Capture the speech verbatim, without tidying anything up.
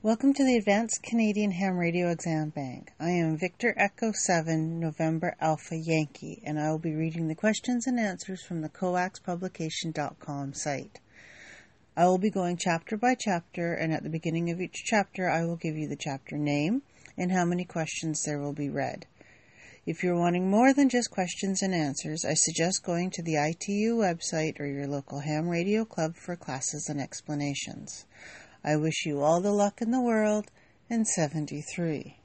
Welcome to the Advanced Canadian Ham Radio Exam Bank. I am Victor Echo seven, November Alpha Yankee, and I will be reading the questions and answers from the coax publication dot com site. I will be going chapter by chapter, and at the beginning of each chapter I will give you the chapter name and how many questions there will be read. If you're wanting more than just questions and answers, I suggest going to the I T U website or your local ham radio club for classes and explanations. I wish you all the luck in the world, and seventy-three.